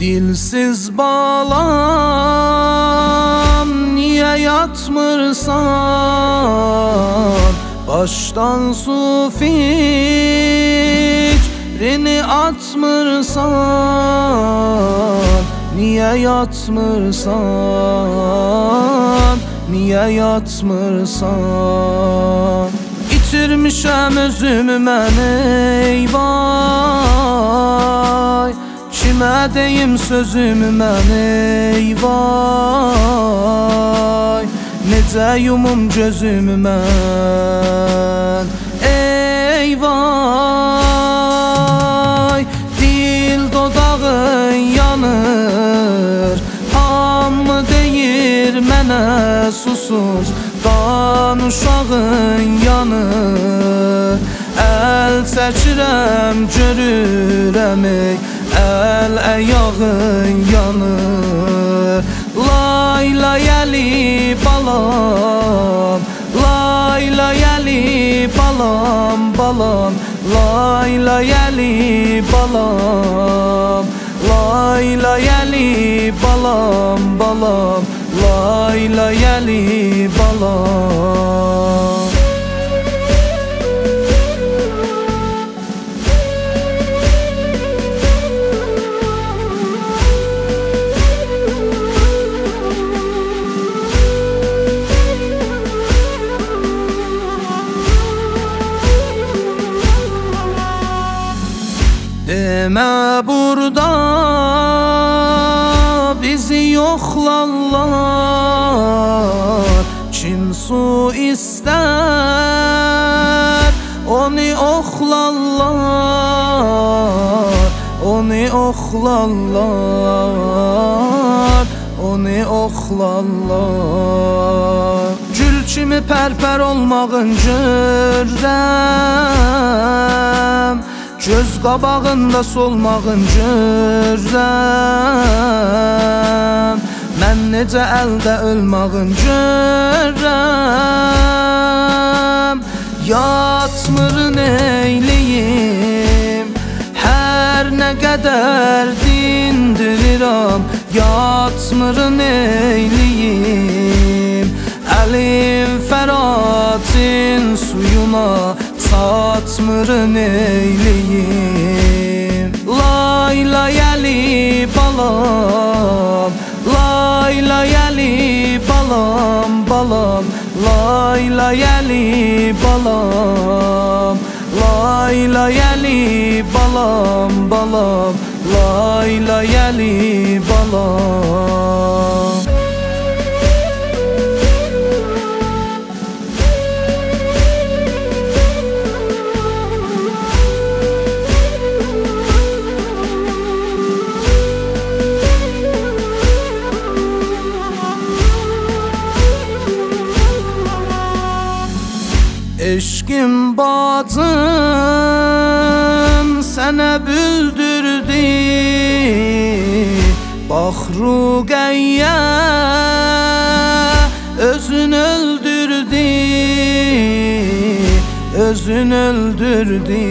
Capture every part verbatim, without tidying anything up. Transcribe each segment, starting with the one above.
Dilsiz balam, niye yatmırsan? Baştan su fikrini atmırsan. Niye yatmırsan? Niye yatmırsan? İtirmişəm özümü mən eyvay. Kimə deyim sözümü mən eyvay. Necə yumum gözümü mən eyvay. Dil dodağın yanır, hamı deyir mənə susuz. Dan uşağın yanır, əl çəkirəm görürəm ey, əl əyağın yanır. Lay lay əli balam, lay lay əli balam balam. Lay lay əli balam, lay lay əli balam balam. Lay lay əli balam. Demə burada bizi yoxlarlar. Kim su istər onu oxlarlar. Onu oxlarlar, onu oxlarlar. Gül kimi pərpər olmağın görürəm, göz qabağında solmağın görürəm. Mən necə əldə ölmağın görürəm. Yatmır neyliyim, hər nə qədər dindirirəm. Yatmır neyliyim, əlim fəratin suyuna çatmır neyliyim. Lay lay əli balam, lay lay əli balam balam. Lay lay əli balam, lay lay əli balam balam. Lay lay əli balam. Eşkim bacım sənə büldürdü, bax Ruqəyyə özün öldürdü, özün öldürdü,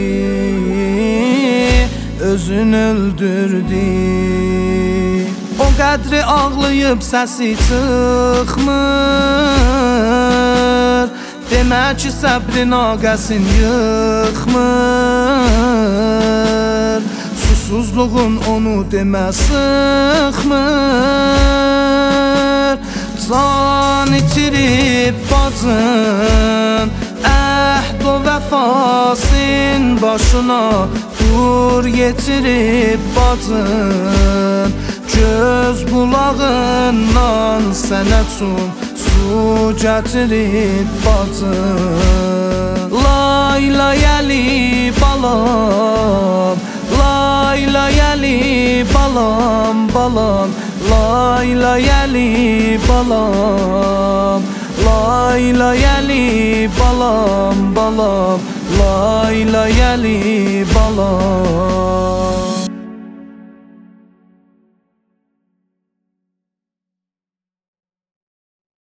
özün öldürdü. O qədri ağlayıb səsi çıxmır, demək ki səbrin aqəsin yıxmır. Susuzluğun onu demə sıxmır. Can itirib bacın, əhd o vəfasin başına dur yetirib bacın. Göz bulağından sənə üçün su gətirib bacın. Lay lay əli balam, lay lay əli balam balam. Lay lay əli balam, lay lay əli balam balam. Lay lay əli balam.